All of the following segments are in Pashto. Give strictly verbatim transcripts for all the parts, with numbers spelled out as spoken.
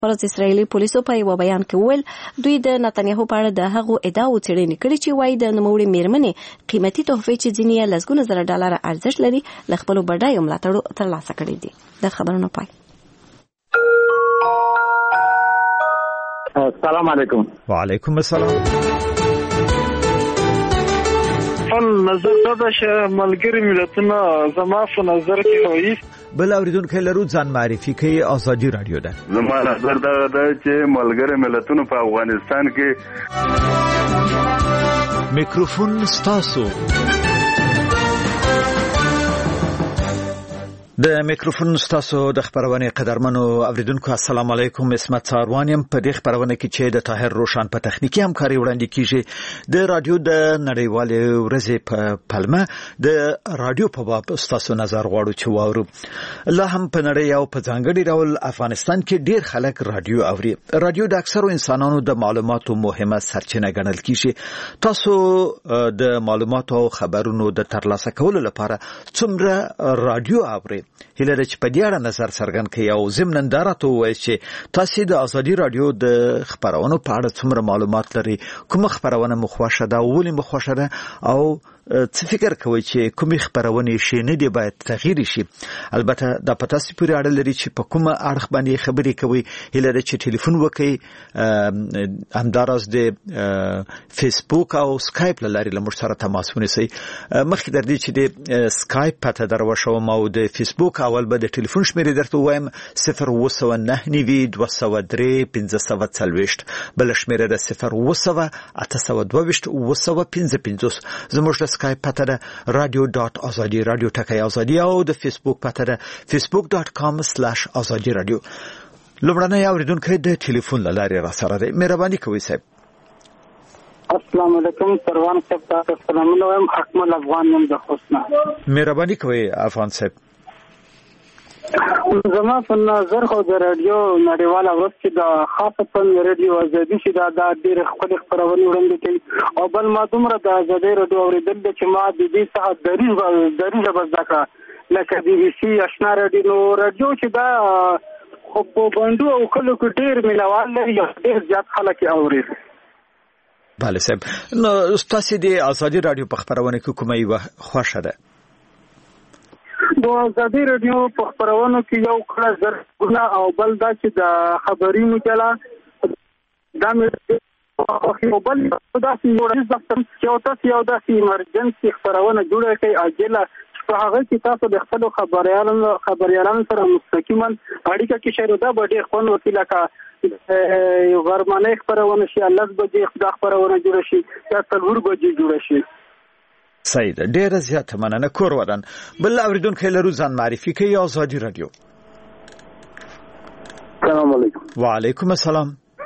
ورځ اسرایلی پولیسو په یو بیان کې وویل دوی د نتنیاهو په اړه د هغو ادعاو څېړنې کړې چې وايي د نوموړې میرمنې قیمتي تحفې چې ځینې یې لسګونه زره ډالره ارزښت لري له خپلو بډایو ملاتړو ترلاسه کړي دي. د خبرونو پای. السلام علیکم. وعلیکم السلام. خپل نظر دا چې ملګری ملتونه زما په نظر کې وایي بل اوریدونکو لرو ځان معرفي کوي ازادي رادیو ده. زما نظر دا ده چې ملګری ملتونه په افغانستان کې میکروفون ستاسو. د میکروفون ستاسو د خبرونه قدرمنو اوریدونکو السلام علیکم. اسمت ساروانیم په دې خبرونه کې چې د طاهر روشن په تخنیکی همکاري وړاندې کیږي. د رادیو د نړیوالې ورځې په پلمه د رادیو په باب ستاسو نظر غواړو چې واورو. لا هم په نړۍ او په ځانګړي ډول افغانستان کې ډیر خلک رادیو اوري. رادیو د اکثرو انسانانو د معلوماتو مهمه سرچینه ګڼل کیږي. تاسو د معلوماتو او خبرونو د ترلاسه کولو لپاره څومره رادیو اورئ؟ هیله ده چې په دې اړه نظر څرګند کړئ او ضمن راته ووایئ چې تاسو د ازادي رادیو د خبرونو په اړه څومره معلومات لرئ، کومه خبرونه مو خوښه ده او ولې مو خوښه ده، او څه فکر کوئ چې کومې خبرونه شي نه دی باید تغییر شي. البته د پتاسي پورې اړه لري چې په کومه اړه باندې خبرې کوي. هیله ده چې ټلیفون وکړئ، همداراز د فیسبوک او سکایپ لاري له موږ سره تماس ونیسئ. مخکې در دې چې د سکایپ پته دروښوم او د فیسبوک اول به د ټلیفون شمیرې درته وایم صفر اوه سوه نهه نوي دوه سوه درې پنځه سوه څلوېښت، بل شمیره د صفر اوه سوه اته سوه دوه ویشت اوه سوه پنځه پنځوس. زموږ د سکایپ پته ده رادیو ډاټ ازادي رادیو ټکی ازادي او د فیسبوک پته ده فیسبوک ډاټ کام سلاش ازادي رادیو. لومړنی اوریدونکی د ټلیفون له لارې را سره دی. مهرباني کوئ صاحب. السلام علیکم سروان صاحب، تاسو سلامونه وایم. اکمل افغان نوم د خوشنه. مهرباني کوئ افغان صاحب. زما په نظر خو د رادیو نړیواله ورځ چې د خاصه رادیو ازادي چې دا د ډېر خپل خبرونه وړاندې کوي او بل ما دومره د ازادي رادیو اوریدل چې ما د دې څخه دریځ دریځ بزدکا لکه بي بي سي آشنا رادیو رادیو چې دا خو په بندو او کلو کې ډېر ملوال لري، ډېر زیات خلک اوري. بله صاحب، نو تاسو د ازادي رادیو په خبرونه کې کومه یو خوښه ده؟ د ازادي رادیو په خبرونو کې یو کله زرګونه او بل دا چې د خبري مجله دا مې او بل دا چې یو رئیس دفتر یو تاسو یو داسې ایمرجنسي خبرونه جوړه کوي عاجله په هغه کې تاسو د خپل خبريالانو خبريالانو سره مستقیما اړیکه کې شروع ده به ډېر خوند وسیله کا یو غرمانه خبرونه شي لږ بجې خبرونه جوړ شي یا څلور بجې جوړ شي. صحیح ده، ډیره زیاته مننه. کور ودان بل اوریدونکو لرو ځان معرفي کوي ازادي رادیو. السلام علیکم. وعلیکم السلام.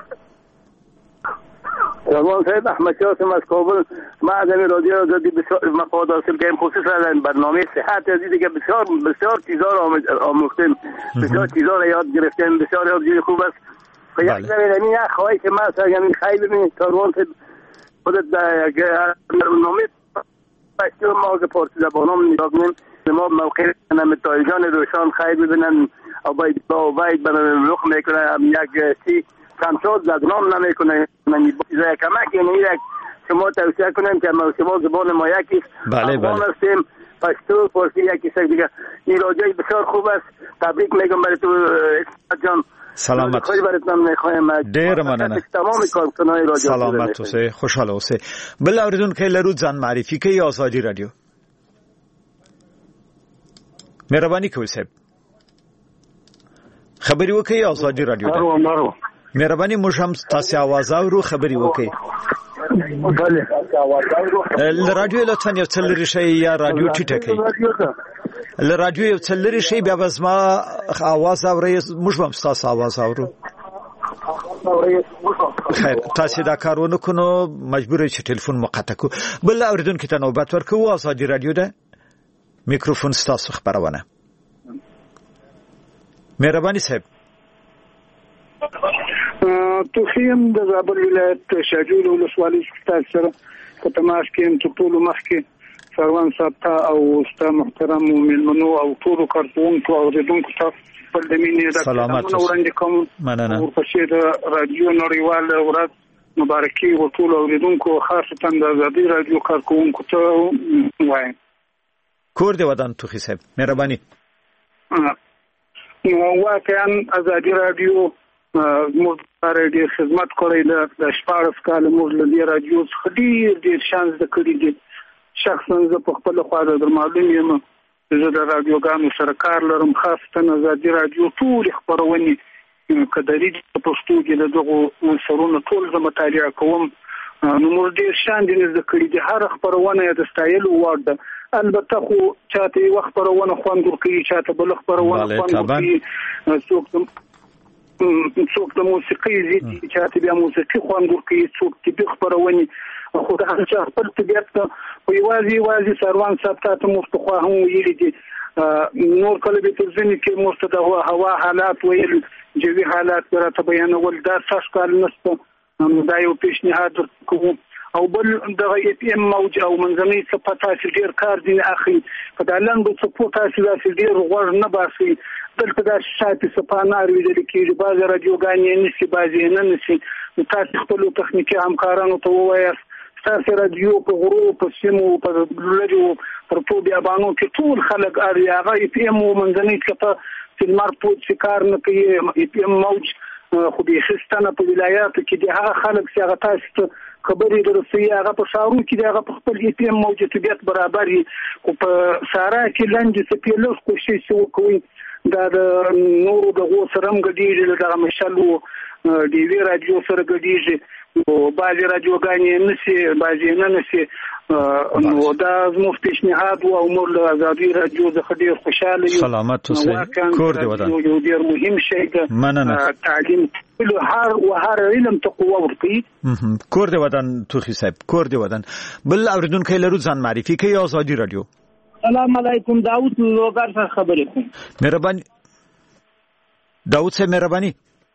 سلام صاحب، احمد قاسم از کابل. ما از این رادیو آزادی بسیار مفاد حاصل کردیم، خصوصا از برنامه صحت عزیزی که بسیار بسیار چیزا رو آموختیم، بسیار چیزا رو یاد گرفتیم، بسیار یاد خوب است. یک زمینه یک خواهی که من سرگرمی خیلی ببینید کاروان خودت برنامه پشتو ما که پارسی زبانام نگاه کنیم ما موقع نمیتایجان روشان خیلی ببینن او باید با باید برای رخ میکنه یک سی سمساد زدنام نمیکنه. من چیزای کمک اینه یک شما توصیه کنیم که ما شما زبان ما یکیست، بله بله هستیم، پشتو فارسی یکیست دیگه. این راجعی بسیار خوب است. تبریک میگم برای تو جان. سلامت. خیلی براتون میخوایم. ډیر مننه. تمام کارکنای رادیو سلامت اوسئ، خوشاله اوسئ. بل اوریدونکو لرو ځان معرفي کوي ازادي رادیو. مهرباني کوئ صاحب. خبري وکړئ ازادي رادیو. مرو مرو. مهرباني موږ هم تاسو आवाज اورو، خبري وکړئ. بله. رادیو لطفا یو څل لري شي یا رادیو ټیټه کوي. ل رادیو یو څل لري شي بیا بس ما आवाज اوري، موږ هم تاسو आवाज اورو. خیر تاسو دا کارونه کونو مجبور چې ټلیفون مقطع کو. بل اوریدونکو ته نوبت ورکوو. ازادي رادیو ده میکروفون تاسو خبرونه. مهرباني صاحب. توخیم د زابل ولایت شاجول ولسوالۍ څخه سره په تماس کې ته ټول مخکې سروان صاحب او ستا محترم مومنونو او ټول کارکونکو او اوریدونکو ته خپل د مینې د سلامات وړاندې کوم. مننه. ورپسې د رادیو نړیوال ورځ مبارکي ورټول اوریدونکو خاصه د ازادي رادیو کارکونکو ته وایم. کور دی ودان توخی صاحب مهرباني. نو واقعا ازادي رادیو موږ لپاره ډېر خدمت کړی دی. د شپاړس کاله موږ له دې رادیو څخه ډېر ډېر شان زده کړي دي. شخصا زه په خپل خوا در معلوم یم زه د رادیوګانو سره کار لرم. خاصه ازادي رادیو ټول خبرونه کدرې په پښتو کې د دغه سرونو ټول زه مطالعه کوم. نو موږ ډېر شان دي زده کړي دي. هر خبرونه د ستایلو وړ ده. البته خو چاته یو خبرونه خوند ورکوي چاته بل خبرونه خوند ورکوي. څوک څوک د موسیقي زیدي چاته بیا موسیقي خوند ورکوي څوک طبي خبرونه. خو دا چې خپل طبیعت ته په یوازې یوازې سروان صاحب ته موږ په خوا هم ویلي دي. نور کله به تر ځینې کې موږ ته د هوا حالات ویل جوي حالات راته بیانول دا څه کار نشته. نو دا یو پیشنهاد کوم. او بل د ای پی ام موج او منځنۍ څپه تاسو ډیر کار دي اخی په دالان به څپو تاسو تاسو ډیر غوړ نه باسي. دلته دا شاته څپانه اړوي د کېږي باز رادیوګانې نشي بازي نه نشي. تاسو خپل تخنیکی همکارانو ته ووایاست تاسو رادیو په غرو په سیمو په لږو پر ټول بیابانو کې ټول خلک اړ هغه ای پی ام منځنۍ څپه چې مرپوت شکار نه کوي. ای پی ام موج خو به خستانه په ولایاتو کې د هغه خلک چې هغه تاسو خبرې درسي هغه په شاورو کې هغه په خپل ای پی ام موجودیت برابر وي. خو په سارا کې لاندې څه په لږ کوشش وکوي دا د نورو د غو سره مګډیږي د مشالو دی وی رادیو سره ګډیږي. او بعضی رادیوګانې نشي بعضی نه نشي. نو دا زموږ پیشنهاد او موږ له ازادي رادیو څخه ډیر خوشاله یو. سلامت اوسئ. کور دی ودان. یو ډیر مهم شی دی. مننه. تعلیم له هر او هر علم ته قوه ورکړي. کور دی ودان توخی صاحب کور دی ودان. بل اوریدونکو لرو ځان معرفي کوي ازادي رادیو. سلام علیکم داوود لوګر څخه خبرې کوم. مهرباني داوود صاحب مهرباني.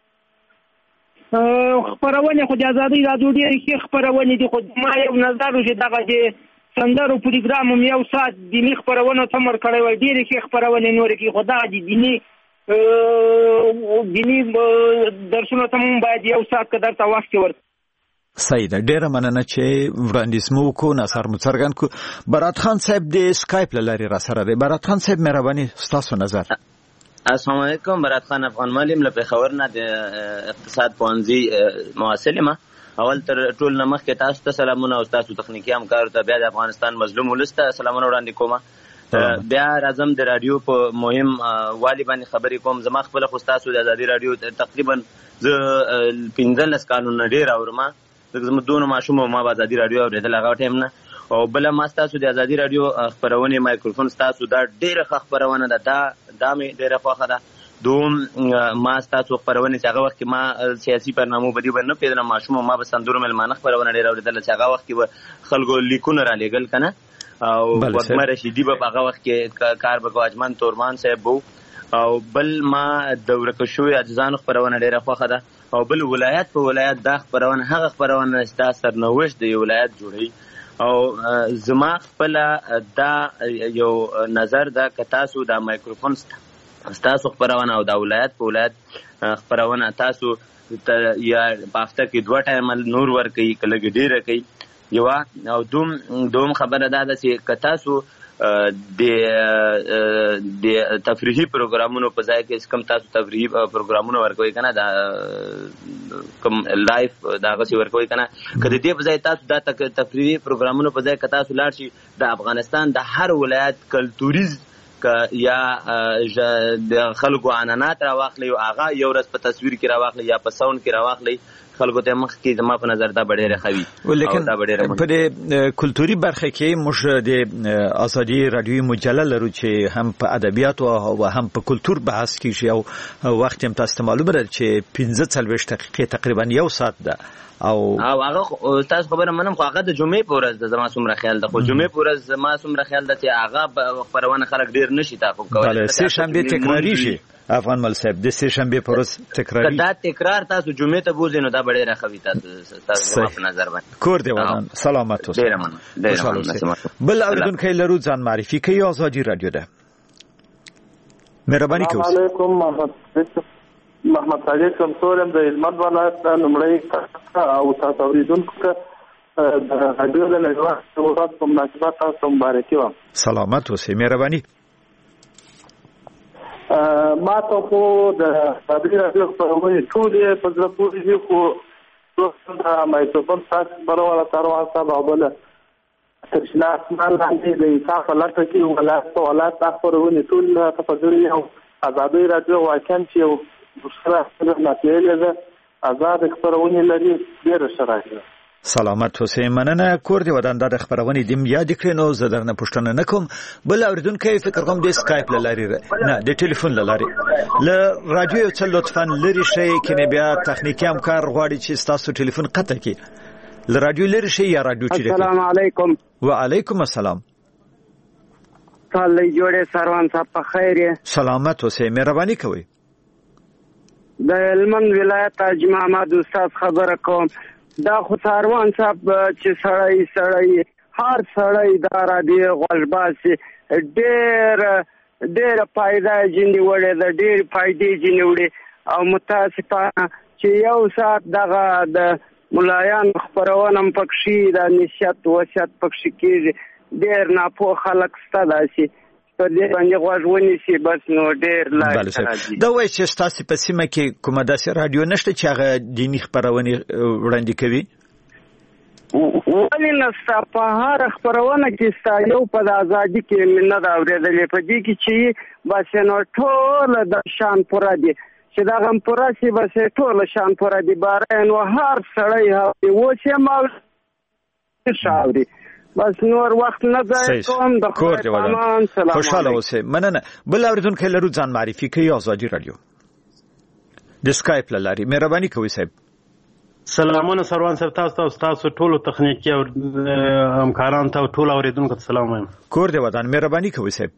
خبرونه خو د ازادي رادیو ډېر ښه خبرونه دي. خو ما یو نظر چې دغه د سندرو پروګرام مې یو ساعت دینی خبرونه تمر کړی وای ډېر ښه خبرونه نور کې خدا د دینی دینی درسونه تم باید یو ساعت قدر تا وخت ور. صحیح ده. ډېر مننه چې وړاندیز مو کو نصر مڅرګن کو. برات خان صاحب د اسکایپ لاري را سره دی. برات خان صاحب مهرباني تاسو نظر. السلام علیکم. برات خان افغان مالیم له پیښور نه د اقتصاد پوهنځي محصل ما. اول تر ټول نمخ کې تاسو ته سلامونه او تاسو تخنیکی همکارو ته بیا د افغانستان مظلوم ولسته سلامونه وړاندې کوم. بیا راځم د رادیو په مهم والی باندې خبرې کوم. زما خپل خو تاسو د ازادي رادیو تقریبا ز پنځلس کالونه ډیر اورم. زما دونه ماشوم ما په ازادي رادیو اوریدل هغه ټیم نه. او بل ما تاسو د ازادي رادیو خبرونه مایکروفون تاسو دا ډیره خبرونه ده دا دا مې ډیره خوښه ده. دوم ما تاسو خبرونه چې هغه وخت کې ما سیاسي برنامه بدی باندې پیژنم ماشوم ما به سندور ملمانه خبرونه ډیره اوریدل چې هغه وخت کې خلکو لیکونه را لېګل کنه. او وګمه رشیدی په هغه وخت کې کار وکړ اجمن تورمان صاحب وو. او بل ما د ورکشوي اجزان خبرونه ډیره خوښه ده. او بل ولایت په ولایت دا خبرونه هغه خبرونه چې تاسو سرنوشت د ولایت جوړي. او زما خپل دا یو نظر دا ک تاسو دا مایکروفون تاسو خبرونه او دا ولایت په ولایت خبرونه تاسو یا پافته کې دوه ټایم نور ور کوي کله ډیره کوي یو. او دوم دوم خبره دا ده چې ک تاسو د د تفریحي پروګرامونو په ځای کې کم تاسو تفریحي پروګرامونه ورکوي کنه دا کم لایف دا غسی ورکوي کنه کله دې په ځای تاسو دا تفریحي پروګرامونو په ځای کې تاسو لاړ شي د افغانستان د هر ولایت کلتوریز یا د خلکو عنعنات را واخلي او هغه یو ورځ په تصویر کې را واخلي یا په ساوند کې را واخلي خلکو ته مخ کې زما په نظر دا ډېره خوي. لیکن په دې کلتوري برخه کې موږ د ازادي رادیو مجله لرو چې هم په ادبیات او هم په کلتور بحث کیږي. او وخت هم تاسو معلومه ده چې پنځه څلوېښت دقیقې تقریبا یو ساعت ده. او او هغه تاسو خبره منم خو هغه د جمعې په ورځ د زما څومره خیال ده. خو جمعې په ورځ زما څومره خیال ده چې هغه خبرونه خلک ډیر نشي تعقیب کولی. بله سه شنبه تکراریږي افغان مل صاحب د سه شنبه په ورځ تکراری. دا تکرار تاسو جمعې ته بوزئ نو دا ډیره خوي تاسو تاسو په نظر باندې. کور دی ودان. سلامت اوسئ. ډیره مننه ډیره مننه. بل اوریدونکو لرو ځان معرفي کوي ازادي رادیو ده. مهرباني کوئ. السلام علیکم. محمد محمد صادق سمسورم د هلمند ولایت لومړی او تاسو اوریدونکو ته د رادیو له نړیوال ورځ په مناسبت تاسو مبارکي وایم. سلامت اوسئ. مهرباني. ما ته خو د رادیو رادیو خبرونه ټولې په زړه پورې دي خو د مایکروفون تاسو بلواله کاروان صاحب او بل ترشنا اسمان باندې د انصاف لټه کې ولایت ولایت خبرونه ټول تفضل او ازادي رادیو واکن چې سره ناتیلې ده آزاد خبرونه لري ډېر شرایط. سلامت اوسئ. مننه. کور دی ودان د خبرونه دیم یاد کړئ نو زه درنه پوښتنه نکوم. بل اوریدونکو فکر کوم د اسکایپ لاري نه د ټلیفون لاري ل رادیو څل لطفا لري شي کینه بیا تخنیکی همکار غواړي چې تاسو ټلیفون قطع کړي. ل رادیو لري شي یا رادیو چیرې. السلام علیکم. وعلیکم السلام. تعالی جوړه سروان صاحب په خیر. سلامت اوسئ. مهرباني کوئ. د هلمند ولایت حاجی محمد استاد خبره کوم. دا خو سروان صاحب چې سړی سړی هر سړی دا رادیو غوږباسي ډېر ډېر فایده جنې وړې ده ډېر فایدې جنې وړې او متاسفانه چې یو ساعت دغه د ملایان خپرونه هم پکښې د نصیحت وصیت پکښې کېږي ډېر ناپوه خلک شته داسې په دې باندې غوږ ونیسي بس نو ډېر لایق راځي. دا وایي چې ستاسو په سیمه کې کومه داسې رادیو نشته چې هغه دیني خپرونې وړاندې کوي؟ ولې نشته؟ په هر خپرونه کې ستا یو په د ازادي کې مې نه ده اورېدلې. په دې کې چې بس نو ټوله د شان پوره دي چې دغه هم پوره شي بس ټوله شان پوره دي. باره نو هر سړی اوس یې ما شاوري بس نور وخت نه ځای کوم. د کور دی ودان. خوشاله اوسئ. مننه. بل اوریدونکو لرو ځان معرفي کوي. آزادي رادیو د اسکایپ لاري. مهرباني کوئ صاحب. سلامونه سروان صاحب تاسو ته تاسو ټول تخنیکی او همکاران ته ټول اوریدونکو ته سلام وایم. کور دی ودان. مهرباني کوئ صاحب.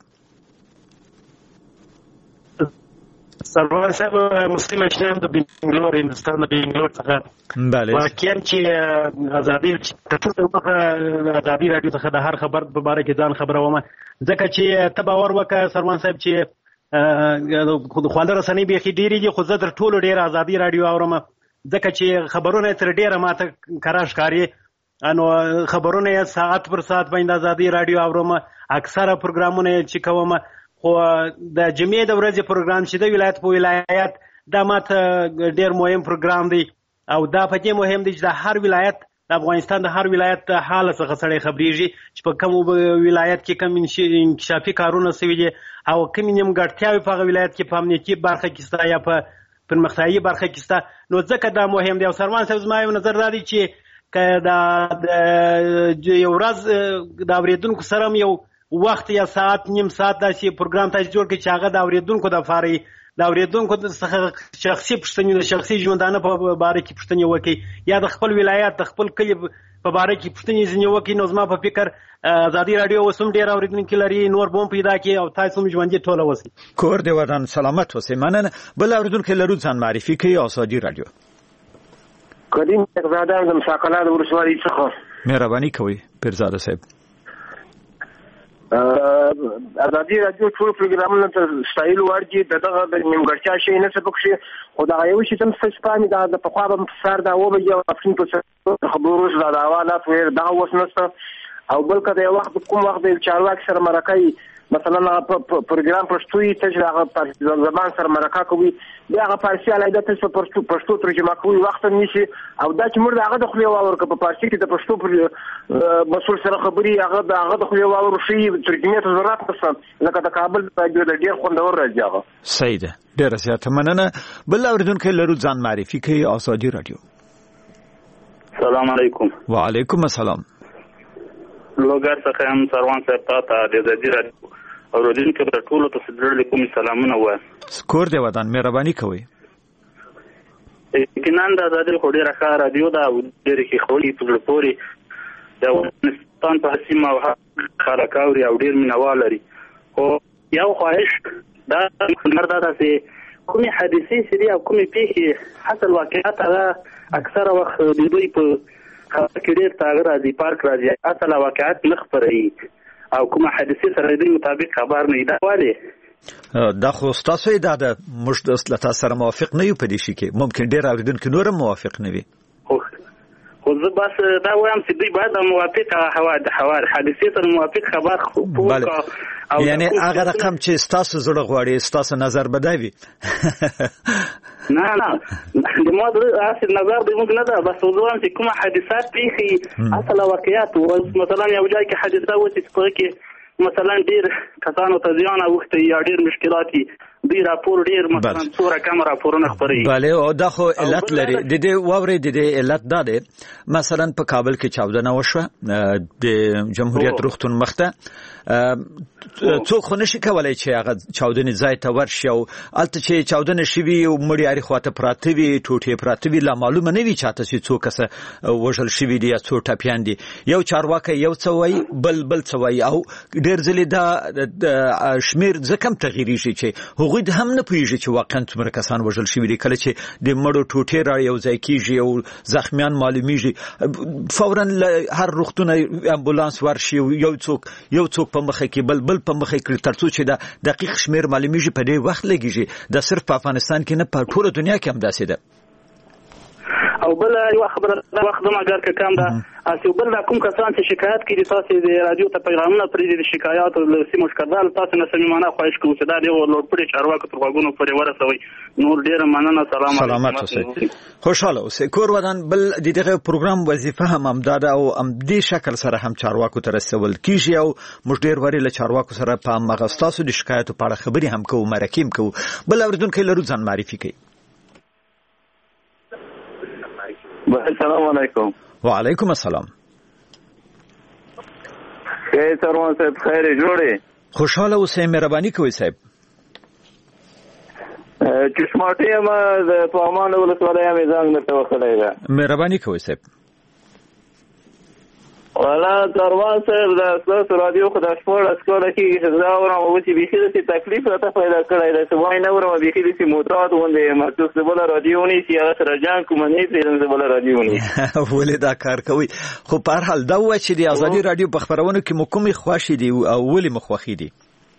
سروان صاحب مسلم اشنام د بنگلور هندستان د بنگلور څخه بله واقعا چې ازادي ټول وخت ازادي رادیو څخه د هر خبر په اړه کې ځان خبره ومه ځکه چې ته باور وکړه سروان صاحب چې خود خواله رسنۍ به خې ډېری دي خو زه در ټولو ډېر ازادي رادیو اورم ځکه چې خبرونه تر ډېره ماته کره ښکاري انو خبرونه ساعت پر ساعت باندې ازادي رادیو اورم. اکثره پروګرامونه چې کوم خو د جمعې د ورځې پروګرام چې د ولایت په ولایت دا ماته ډېر مهم پروګرام دی او دا په دې مهم دی چې د هر ولایت د افغانستان د هر ولایت حال څخه سړی خبرېږي چې په کوم ولایت کې کوم انکشافي کارونه سوي دي او کوم نیمګړتیاوې په هغه ولایت کې په امنیتي برخه کې شته یا په پرمختیایي برخه کې شته نو ځکه دا مهم دی. او سروان صاحب زما یو نظر دا دی چې که د یو ورځ د اورېدونکو سره هم یو وخت یا ساعت نیم ساعت داسې پروګرام تاسو جوړ کړئ چې هغه د اورېدونکو دپاره د اورېدونکو څخه شخصي پوښتنې د شخصي ژوندانه په باره کې پوښتنې وکړئ یا د خپل ولایت د خپل کلي په باره کې پوښتنې ځینې وکړئ. نو زما په فکر ازادي رادیو اوس هم ډېر اورېدونکي لري نور به هم پیدا کړي او تاسو هم ژوندي ټوله اوسئ. کور دی ودان. سلامت اوسئ. مننه. بل اورېدونکي لرو ځان معرفي کوي. ازادي رادیو. کریم پیرزاده د مساقلات ولسوالۍ څخه. مهرباني کوئ پیرزاده صاحب. ازادي رادیو ټول پروګرامونه ته ستایل ورګي دغه د نیمګړتیا شي نه څه پکښې خو دا یو شي تم څه سپامي دا د پخوا به سر دا و به یو افغان په خبرو دا د حوالات وير دا اوس نشته او بل کده یو وخت کوم وخت د چارواکي سره مرکه مثلا پروګرام پښتوي ته هغه پر زبان سره مرکه کوي بیا هغه فارسي علاوه ته پښتو پښتو ترجمه کوي وخت نشي او دا چې موږ هغه د خو یو ورکه په فارسي کې د پښتو پر مسول سره خبري هغه د هغه د خو یو ور شي ترجمه ته ضرورت نشته لکه د کابل د ډیر خوندور راځي هغه. صحیح ده. ډیر زیاته مننه. بل اوریدونکو لرو ځان معرفي کوي. ازادي رادیو. السلام علیکم. وعلیکم السلام. لوګر څخه هم سروان صاحب ته د ازادي رادیو اوریدونکو ته ټول ته سره کوم سلامونه وایم. کور دی ودان. مهرباني کوئ. کینان د ازادي خو ډیره ښه رادیو ده او ډیره کې خولي په لپوري د افغانستان په سیمه او خلک اوري او ډیر مینوال لري خو یو خواهش دا مردا ده چې کومي حادثې سری او کومي پیښې حاصل واقعیت هغه اکثره وخت د دوی په خبر کې ډیر تاغیر راځي پارک راځي اصل واقعیت نه خبري او کومه حادثې سره د مطابق خبر نه دی والی دا خو تاسو دا د موږ د اصلاحات سره موافق نه یو په دې شي کې ممکن ډیر اوریدونکو نور موافق نه وي خو زه بس دا وایم چې دوی باید موافق حوادث حوادث حادثې سره موافق خبر خو یعنی هغه رقم چې تاسو زړه غواړي تاسو نظر بدوي نه نه د ما د اصل نظر د موږ نه ده بس وزوام چې کومه حادثات پیښي اصل واقعیت مثلا یو ځای کې حادثه وشي چې کې مثلا ډیر کسانو ته زیان اوښتی یا ډیر مشکلات دی راپور ډیر مثلا څوره کم راپورونه خپري bale او دا خو علت لري د دې واوري د دې علت دا ده مثلا په کابل کې چاودنه وشوه د جمهوریت روغتون مخته څوک خو نشي کولای چې هغه چاودنې ځای ته ورشي او الته چې چاودنه شوي او مړی اړ خواته پراته وي ټوټې پراته وي لا معلومه نه وي چاته چې څوک څه وژل شوي دي یا څو ټپیان دي یو چارواکي یو څه وایي بل بل څه وایي او ډېر ځلې دا شمیر ځکه تغییري شي چې هغوی هم نه پوهیږي چې واقعا څومره کسان وژل شوي دي کله چې د مړو ټوټې را یو ځای کېږي او زخمیان معلومیږي فورا هر روغتون امبولانس ورشي یو څوک یو څوک په مخه کې بل بل په مخه کې ترڅو چې دا دقیق شمیر معلومیږي په دې وخت لګیږي دا صرف په افغانستان کې نه په ټوله دنیا کې هم داسې ده او بل یو خبره دا وخت ما ګر کې کم ده اسی بل کوم کسان چې شکایت کوي تاسو د رادیو ته پیغامونه پرې د شکایت او د سیمو شکایت تاسو نه سمونه خواهش کوم چې دا دی ورلوډ پرې چارواکو تر غوږونو پورې ورسوي نور ډیر مننه سلام علیکم سلامات اوسئ خوشاله اوسئ کور ودان بل د دغه پروګرام وظیفه هم امداد او ام دې شکل سره هم چارواکو ته رسول کیږي او موږ ډیر وری له چارواکو سره په مغستاسو د شکایت په اړه خبري هم کوو مرکیم کوو بل اوریدونکو لرو ځان معرفي کوي السلام علیکم وعلیکم السلام خیر سروان صاحب خیر جوړې خوشاله اوسئ مهرباني کوئ صاحب چشماټي ما د پامان ولسوالۍ مې ځان نه توخړای دا مهرباني کوئ صاحب والا سروان صاحب دا تاسو رادیو خدای شپږ اسکول کې چې دا ورو او چې بيخي د تکلیف راته پیدا کړی دا سوای نه ورو بيخي د موټرات وندې مرتوس د بل رادیو نه سی هغه سره جان کوم نه پرې د بل رادیو نه ولې دا کار کوي خو په هر حال دا و چې د ازادي رادیو په خبرونو کې مکمل خواشي دي او ولې مخوخي دي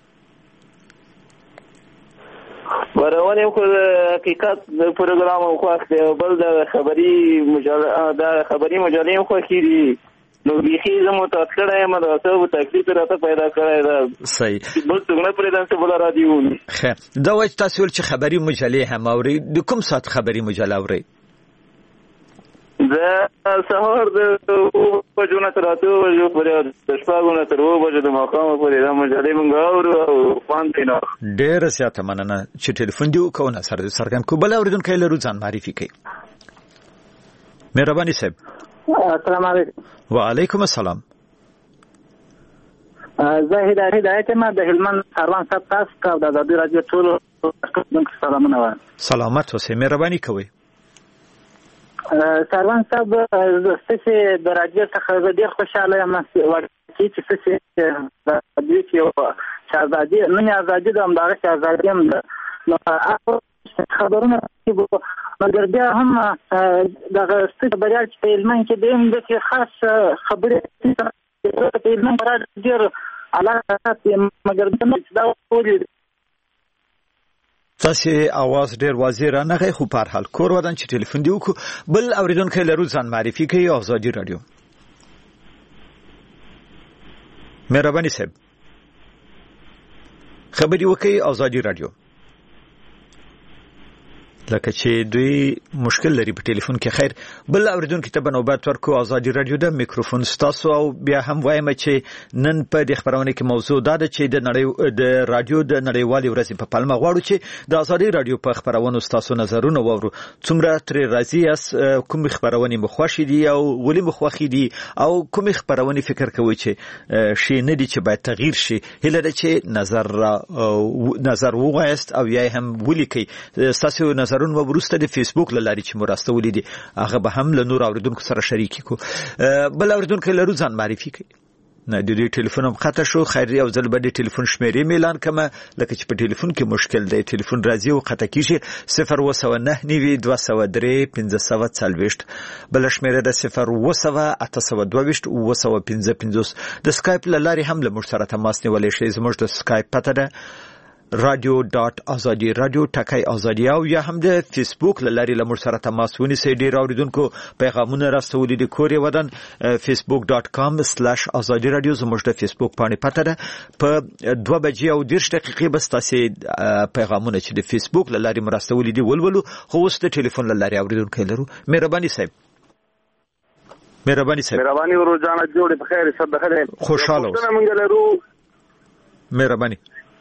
ورونه خو حقیقت د پروګرام خو اخته بل د خبري مجله د خبري مجلې خو کیږي نو بيخي زمو ته کړه یم دا څه تکلیف راته پیدا کړی دا صحیح بل څنګه پرې دانسه بل رادیو خیر دا وایي تاسو چې خبري مجلې هم اوري د کوم سات خبري مجله اوري دا سهار د بجونه تر اته یو پرې د شپږونه تر و بجو د مقام پرې دا مجلې مونږ اورو خوان پینا ډېر زیاته مننه چې ټلیفون دی وکونه سره سرګم کو بل اوریدونکو لرو ځان معرفي کوي مهرباني صاحب السلام علیکم وعلیکم السلام زه هدایت ما د هلمند سروان صاحب تاسو ته د ازادي رادیو ټول سلامونه وایم سلامات اوسئ مهرباني کوئ سروان صاحب ستاسو د رادیو څخه ډیر خوشاله یم چې څه د دې چې ازادي نه ازادي د امداري ازادي هم نو خبرونه مګر بیا هم دغه ستاسو بریا چې په علم کې د هم د خاص خبرې په علم برابر ډیر علاقه مګر دا ولې تاسو اواز ډیر واضح را نه خو په هر حال کور ودان چې ټلیفون دی وکړو بل اوریدونکو لرو ځان معرفي کوي ازادي رادیو مهرباني صاحب خبري وکي ازادي رادیو لکه چې دوی مشکل لري په ټلیفون کې خیر بل اوریدونکو ته بنوبت ورکو ازادي رادیو د میکروفون ستاسو او بیا هم وایم چې نن په د خبرونه کې موضوع دا ده چې د نړۍ د رادیو د نړیوالې ورځې په پلمه غواړو چې د ازادي رادیو په خبرونو ستاسو نظرونه وورو څومره تر راضي اس کوم خبرونه مخوشي دي او ولې مخوخي دي او کوم خبرونه فکر کوي چې شي نه دي چې باید تغییر شي هله ده چې نظر نظر وغایست او یا هم ولیکي ستاسو نظرونه وروسته د فیسبوک لاري چې مرسته ولیدي هغه به هم له نور اوریدونکو سره شریک کو بل اوریدونکو لرو ځان معرفي کوي نه د دې ټلیفون هم خطا شو خیر یو ځل به د ټلیفون شمیرې اعلان کما لکه چې په ټلیفون کې مشکل دی ټلیفون راځي او خطا کیږي صفر و سو نه نیوي دوه سو درې پنځه سو څلويشت بل شمیره د صفر و سو اته سو دوه و سو پنځه پنځوس د سکایپ لاري هم له مشترک تماس نیولې شي زموږ د سکایپ پته ده رادیو ډاټ ازادي رادیو ټکای ازادي او یا هم د فیسبوک لاري لمر سره تماس ونیسئ. ډیر اوریدونکو پیغامونه راستولي دي کوري ودان facebook dot com slash azadi radio زموږ د فیسبوک باندې پته ده. په دوه بجې او دیرش دقیقې بس تاسو پیغامونه چې د فیسبوک لاري مرستولي دي ولولو. خو اوس د ټلیفون لاري اوریدونکو لرو. مهرباني صاحب مهرباني صاحب مهرباني ورځانه جوړې په خیر سب خیر خوشاله اوسئ. موږ لرو مهرباني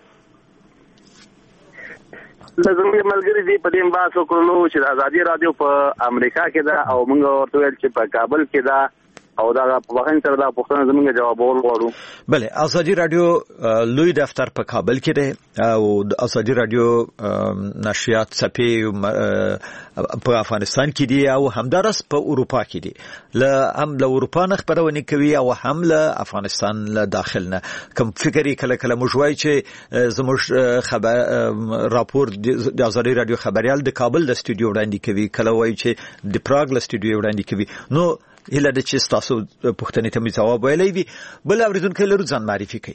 زموږ ملګری دي په دې باسو کولو چې ازادي رادیو په امریکا کې ده او موږ ورته ویل چې په کابل کې ده او دا په وخت سره دا پوښتنه زموږ جواب ورغواړو. بله ازادي رادیو لوی دفتر په کابل کې ده او ازادي رادیو نشریات صفحې په افغانستان کې دي او همدارس په اروپا کې دي. له هم له اروپا نه خبرونه کوي او هم له افغانستان له داخل نه. کوم فکرې کله کله موږ چې زموږ خبر راپور د ازادي رادیو خبريال د کابل د استودیو وړاندې کوي، کله وایي چې د پراګ له استودیو وړاندې کوي. نو هله د چې تاسو پوښتنې ته مې جواب ویلی وي. بل اوریدونکو لرو ځان معرفي کوي.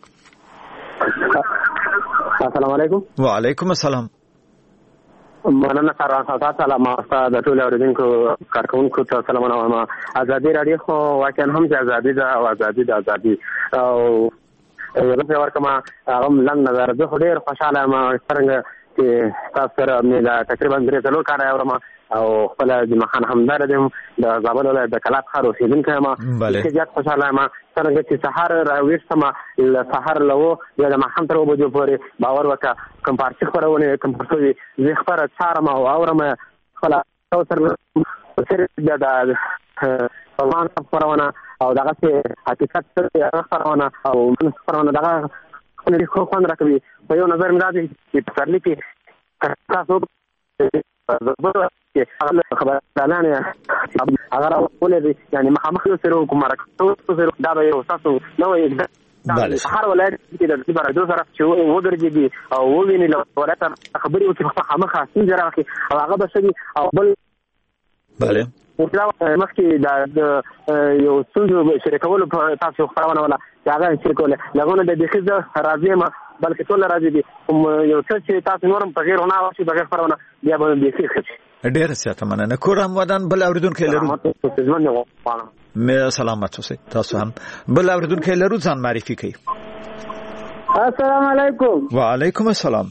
السلام علیکم. وعلیکم السلام. مننه سره تاسو سلام تاسو د ټول اوریدونکو کارکونکو ته سلامونه وایم. ازادي رادیو خو واقعا هم چې ازادي ده او ازادي ده ازادي او یو څه ورکما هغه لنډ نظر زه ډېر خوشاله یم څنګه چې تاسو سره مې تقریبا درې څلور کاله اورم او خپل د مخان همدار دم د زابل ولایت د کلات خار اوسیدونکو یم. چې زیات خوشاله یم څنګه چې سحر راوېستم له سحر له و یا د مخام تر وبو پورې باور وکړه کوم پارچ خبرونه کوم پرتوي زه خبره څارم او اورم خپل سره سره د روان خبرونه او دغه څه حقیقت سره خبرونه او خبرونه دغه خپل خو خوان راکوي. په یو نظر مې راځي چې په سرلی کې تاسو زبر کې هغه خبرانه هغه ولې یعنی مخامخ یو سره کوم راکړو سره دا به یو تاسو نو یو هر ولایت کې د دې برادر سره چې وګرځي او وویني له ولایت خبري او چې مخامخ څنګه راځي او هغه به شي او بل bale مخکې دا یو څنګه شریکول په تاسو خبرونه ولا هغه شریکول لغونه د دې خزه راځي ما بلکې ټول راځي دي یو څه چې تاسو نورم په غیر نه واشي بغیر خبرونه بیا به دې څه ډېر سیاته مننه کورم ودان. بل اوریدونکو لرو مې سلامات اوسئ. تاسو هم بل اوریدونکو لرو ځان معرفي کړئ. السلام علیکم. وعلیکم السلام.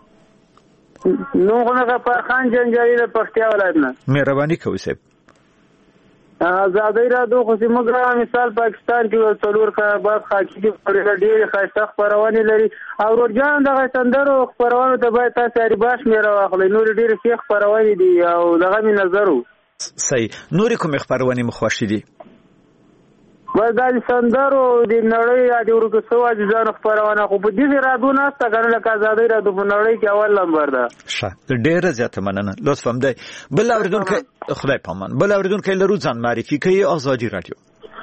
نو غنغه پر خان جنجاری له پښتیا ولایت نه مهرباني کوئ صاحب. ازادي رادیو خو موږ مثال پاکستان کې څلور کا بعد خاکی کې پر ډېر خاصه خبرونه لري او ورجان دغه سندرو خبرونه ته باید تاسو اړ باش مې راوخلې نور ډېر ښه خبرونه دي او دغه مې نظرو صحیح. نور کوم خبرونه مخوښ دي ورګال سندرو د نړۍ د ورکو سو ځان خبرونه خو په دې رادیو نه ستګر لکه ازادي رادیو په نړۍ کې اول نمبر ده. ښه ډېر زیاته مننه لطف هم دی. بل اوریدونکو خدای پامان بل اوریدونکو لرو ځان معرفي کوي. ازادي رادیو.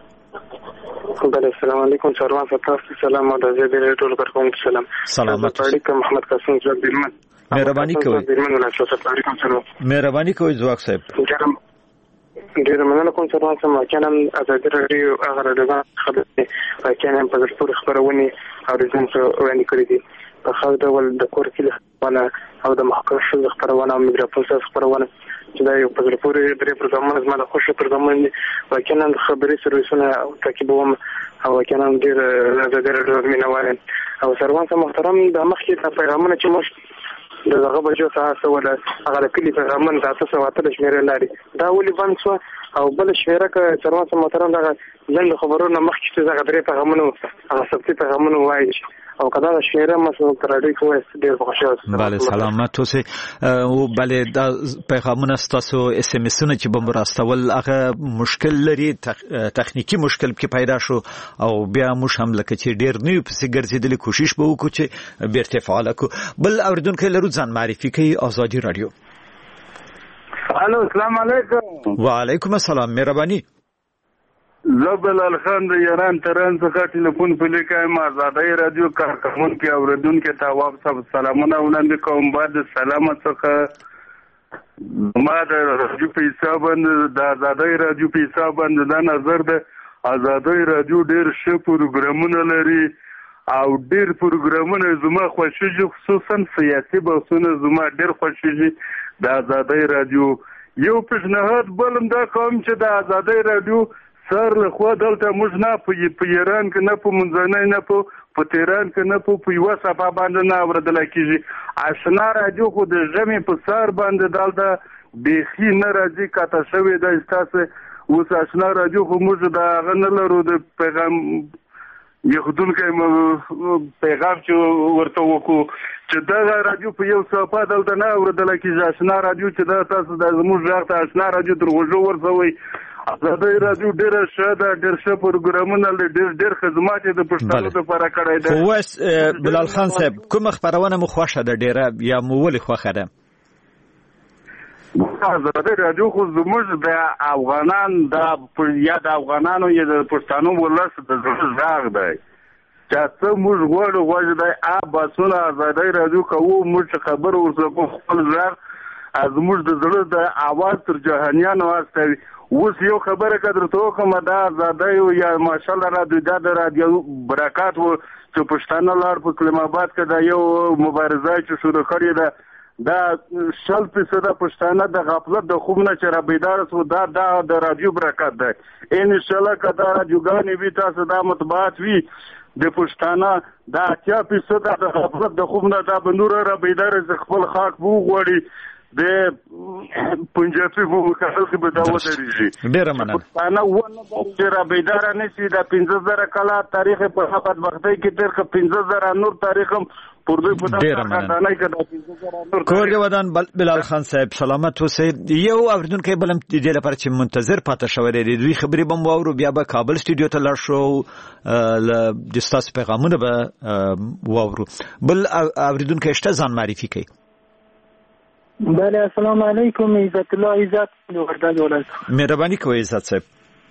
السلام علیکم سروان تاسو سلام او د ازادي رادیو ټول کارکونکو سلام. سلامات علیکم محمد قاسم زوک بیرمن. مهرباني کوئ. مهرباني کوئ زوک صاحب. ډېر مننه کوم سروان سم کنه ازادي رادیو هغه راډیو خبرې کنه په ډېر خبرونه او د ځان سره وړاندې کړې دي په خاص ډول د کور کې خبرونه او د محکمې خبرونه او میکروفون سره خبرونه چې دا یو په ډېر پورې درې پروګرامونه زما د خوښه پروګرامونه دي وکنه د خبرې سرویسونه او تعقیبوم او کنه ډېر ازادي رادیو مینوال او سروان سم محترم د مخکې پیغامونه چې موږ دغه بجو تاسو ولا هغه کلی پیغامونه تاسو واته شمیرې لري دا ولې باندې شو او بل شمیره ک سروان سم محترم دغه ځل خبرونه مخکې چې دغه درې پیغامونه هغه سبتي پیغامونه وایي او کدا شمیره مسو تر دې کوه ډېر خوشاله. بله سلامات اوسئ. او بله دا پیغامونه تاسو اس ام اسونه چې بم راستول هغه مشکل لري تخنیکی مشکل کې پیدا شو او بیا موږ هم لکه چې ډېر نه پسې ګرځېدل کوشش به وکړو چې بیرته فعال کړو. بل اوریدونکو لرو ځان معرفي کوي. ازادي رادیو. الو السلام علیکم. وعلیکم السلام. مهرباني. زبلال خان د ایران تران څخه ټلیفون په لیکایم. ازادي رادیو کارکونکو اوریدونکو ته واپس سلامونه وړاندې کوم. بعد سلام څخه ما د رادیو په حساب د ازادي رادیو په حساب د نظر د ازادي رادیو ډېر ښه پروګرامونه لري او ډیر پروګرامونه زما خوښیږي، خصوصا سیاسي بحثونه زما ډیر خوښیږي د آزادۍ رادیو. یو پیشنهاد بلم دا کوم چې د آزادۍ رادیو سر له خوا دلته موږ نه په ایران کې نه په منځنۍ نه په په تهران کې نه په یوه صفحه باندې نه اورېدلی کېږي. اشنا رادیو خو د ژمي په سر باندې دلته بیخي نه راځي، قطع شوې ده. ستاسې اوس اشنا رادیو خو موږ د هغه نه لرو د پیغام یخدونکی پیغام چې ورته وکړو چې دغه رادیو په یو صفحه دلته نه اورېدلی کېږي. اشنا رادیو چې دا تاسو د زموږ غږ ته اشنا رادیو تر غوږو ورسوئ. آزادۍ رادیو ډېره ښه ده، ډېر ښه پروګرامونه لري، ډېر ډېر خدمات یې د پښتنو دپاره کړی دی. خو اوس بلال خان صاحب کومه خپرونه مو خوښه ده ډېره یا مو ولې خوښه ده؟ آزادۍ رادیو خو زموږ د افغانان د یا د افغانانو یا د پښتنو ولس د زړه غږ دی چې څه موږ غواړو غواړو دی آ باسونه آزادۍ رادیو کوو، موږ چې خبر ورسره کوو خپل غږ زموږ د زړه د اواز تر جهانیانو واستوي. اوس یو خبره که درته وکړم دا آزادۍ یا ماشاءالله رادیو دا د رادیو برکات و چې پښتانه لاړ په کلیم آباد کې دا یو مبارزه چې شروع کړې ده دا شل فیصده پښتانه د غفلت د خوب نه چې را بیداره سو دا دا د رادیو برکت دی. انشاءالله که دا رادیوګانې وي تاسو دا مطبوعات وي د پښتانه دا اتیا فیصده د غفلت د خوب نه دا به نوره را بیداره چې خپل خاک به وغواړي د پنجابي په مقابل کې به دا ودرېږي. ډېره مننه. پښتانه ونه چې را بیداره نه شي دا پنځه زره کاله تاریخ یې په بدبختۍ کې تېر کړه، پنځه زره نور تاریخ هم ډېره مننه. کور ودان بلال خان صاحب سلامت اوسئ. یو اوریدونکی بل هم د دې لپاره چې منتظر پاتې شوی دی دوی خبرې به مو واورو، بیا به کابل سټوډیو ته لاړ شو د ستاسو پیغامونه به واورو. بل اوریدونکی شته ځان معرفي کوي. بله السلام علیکم، عزت الله عزت وردګ ولایت. مهرباني کوئ عزت صاحب.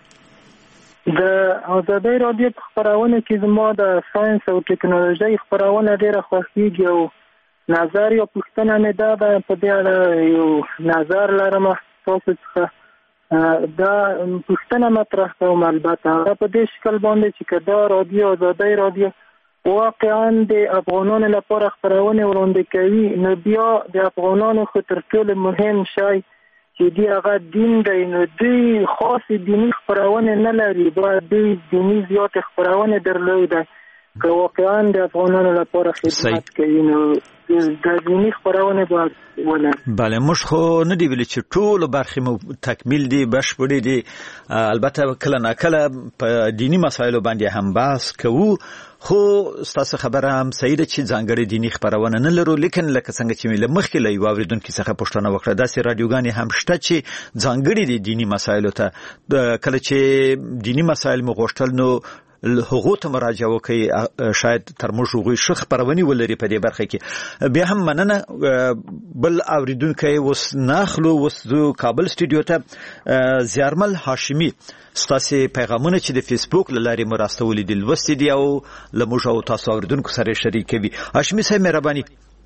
د آزادۍ رادیو په خپرونه کې زما د ساینس او ټکنالوژۍ خپرونه ډېره خوښېږي او نظر یا پوښتنه مې دا ده په دې اړه یو نظر لرم تاسو څخه دا پوښتنه مطرح کوم. البته هغه په دې شکل باندې چې که دا رادیو آزادۍ رادیو واقعا د افغانانو لپاره خپرونه وړاندې کوي نو بیا د افغانانو خو تر ټولو مهم شی چې دی هغه دین دی، نو دوی خاص دینی خپرونه نه لري، باید دوی دینی زیات خپرونه درلوده که واقعا د افغانانو لپاره خدمت کوي نو د دینی خپرونه باید ولري. بله موږ خو نه دی ویلي چې ټولو برخې مو تکمیل دي بشپړې دي، البته کله ناکله په دینی مسایلو باندې هم بحث کوو، خو ستاسو خبره هم صحیح ده چې ځانګړې دینی خپرونه نه لرو. لیکن لکه څنګه چې مې له مخکې له یو اوریدونکي څخه پوښتنه وکړه داسې رادیوګانې هم شته چې ځانګړې دي دینی مسایلو ته. کله چې دینی مسایل مو غوښتل نو هغو ته مراجعه وکړئ، شاید تر موږ هغوی ښه خپرونې ولري په دې برخه کې. بیا هم مننه. بل اوریدونکی اوس ناخلو، اوس زه کابل سټوډیو ته زیارمل هاشمي ستاسې پیغامونه چې د فیسبوک له لارې مو راستولي دي لوستي دي او له موږ او تاسو اوریدونکو سره شریکوي. هاشمي صاحب مهرباني.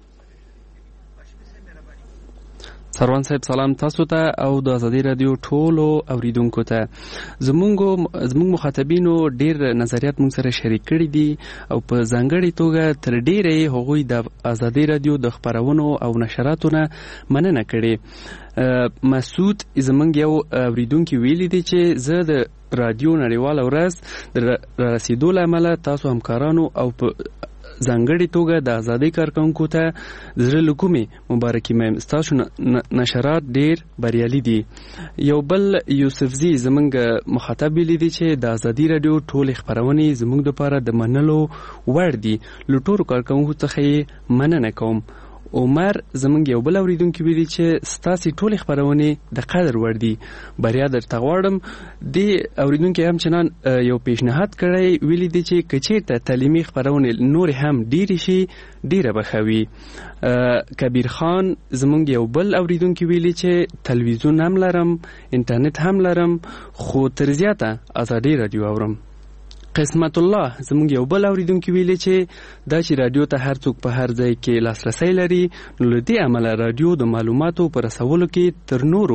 سروان صاحب سلام تاسو ته او د آزادۍ رادیو ټولو اوریدونکو ته. زمونږ زمونږ مخاطبینو ډیر نظریات موږ سره شریک کړي دي او په ځانګړې توګه تر ډیره هغوی د آزادۍ رادیو د خپرونو او نشراتو نه مننه کړې. مسعود زمونږ یو اوریدونکي ویلي دي چې زه د رادیو نړیواله ورځ د رسیدو له امله تاسو همکارانو او په ځانګړې توګه د آزادۍ کارکونکو ته زړه له کومې مبارکي وایم. ستاسو نشرات ډېر بریالي دي. یو بل یوسفزي زمونږ مخاطب ویلي دي چې د آزادۍ راډیو ټولې خپرونې زمونږ دپاره د منلو وړ دي، له ټولو کارکونکو څخه یې مننه کوم. عمر زمونږ یو بل اوریدونکي ویلي چې ستاسې ټولې خپرونې د قدر وړ دي، بریا درته غواړم. دې اوریدونکي هم چنان یو پیشنهاد کړی ویلي دي چې که چېرته تعلیمي خپرونې نورې هم ډېرې شي ډېره به ښه وي. کبیر خان زمونږ یو بل اوریدونکي ویلي چې تلویزیون هم لرم، انټرنیټ هم لرم، خو تر زیاته آزادۍ راډیو اورم. قسمت الله زمونږ یو بل اوریدونکي ویلي چې دا چې راډیو ته هر څوک په هر ځای کې لاسرسی لري نو له دې امله راډیو د معلوماتو په رسولو کې تر نورو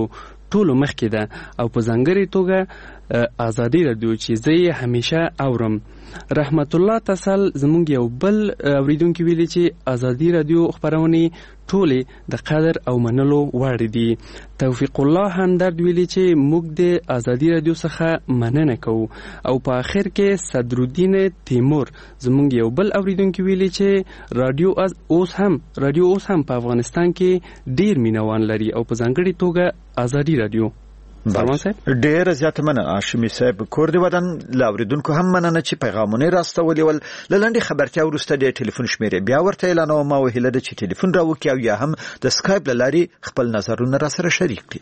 ټولو مخکې ده او په ځانګړې توګه ازادي رادیو چې زه یې همیشه اورم. رحمت الله تسل زمونږ یو بل اوریدونکي ویلي چې ازادي رادیو خبرونه ټولې د قدر او منلو وړ دي. توفیق الله همدرد ویلي چې موږ د ازادي رادیو څخه مننه کوو. او په اخر کې صدرالدین تیمور زمونږ یو بل اوریدونکي ویلي چې رادیو اوس هم رادیو اوس هم په افغانستان کې ډیر مینوان لري او په ځانګړې توګه ازادي رادیو. ډېر زیات مننه هاشمي صاحب. کور دی ودان لاوریدونکو هم مننه چې پیغامونه راستولې ول. لنډي خبرتیا ورسته د ټلیفون شمیرې بیا ورته اعلان او ما وهله د چې ټلیفون راوکي او یا هم د سکایپ لاري خپل نظرونه را سره شریک کړي.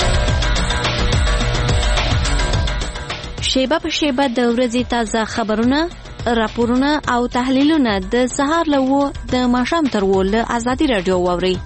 شیبه په شیبه د ورځې تازه خبرونه، راپورونه او تحلیلونه د سهار له و د ماښام تر و له ازادي رادیو واوري.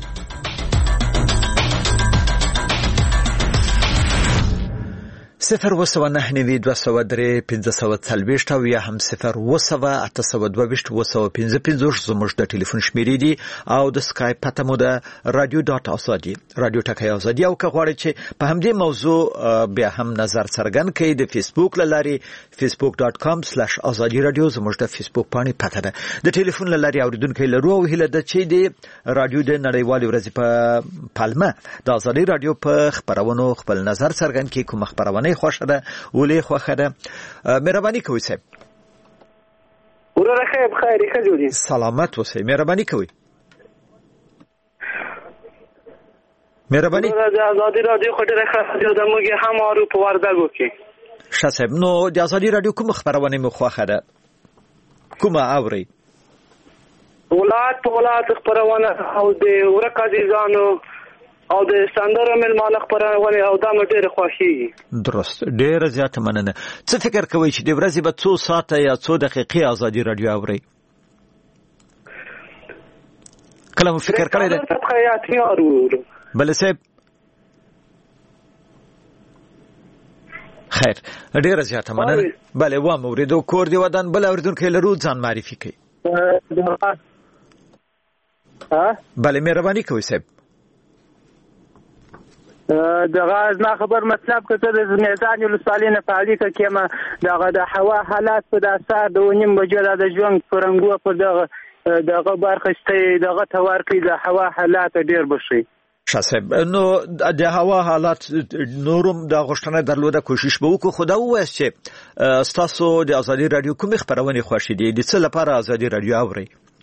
صفر وسوه نه نوي دوه سوه درې پنځه سوه څلوېښت او یا هم صفر وسوه اته سوه دوه ویشت اوه سوه پنځه پنځوس زموږ د ټلیفون شمیرې دي او د سکایپ پته مو ده رادیو ډاټ ازادي رادیو ټکی ازادي. او که غواړئ چې په همدې موضوع بیا هم نظر څرګند کړئ د فیسبوک له لارې فیسبوک ډاټ کام سلیش ازادي رادیو زموږ د فیسبوک باندې پته ده. د ټلیفون له لارې اوریدونکو لرو او هیله ده چې د رادیو د نړیوالې ورځې په پالمه د ازادي رادیو په خبرونو خپل نظر څرګند کړي. کوم خبرونه خوښه ده ولې خوښه ده مهرباني کوئ صاحب. وراره خیر خیر ښه جوړی سلامت اوسئ مهرباني کوئ. مهرباني د ازادي رادیو خټه ښه د موږ هم اورو په وردګو کې. ښه صاحب نو د ازادي رادیو کوم خبرونه مو خوښه ده کومه اوري؟ ولایت په ولایت خبرونه او د ورکه عزیزانو او د سندره مل مالک پرونه او دا مې ډېر خوښي. درست ډېر زیات مننه. څه فکر کوئ چې د ورځې به څو ساعته یا څو دقیقې ازادي رادیو اورئ؟ کله مو فکر کړی دی؟ بله صاحب خیر ډېر زیات مننه. بله وام اوریدو کور دی ودان بل اوریدونکو لرو ځان معرفي کړئ. بله مهرباني کوئ صاحب. دغه ما خبر مطلب کته د میزان ولسوالۍ نه فعالیت کېما دغه د هوا حالات په داسه د ونیم بجو د ژوند پرنګو په دغه دغه برخسته دغه توار کې د هوا حالات ډیر بشي. شاسب نو د هوا حالات نورم د غشتنه درلوده کوشش به وکړو. خدا وایي چې تاسو د ازادي رادیو کوم خبرونه خوښ دي د څه لپاره ازادي رادیو اوري؟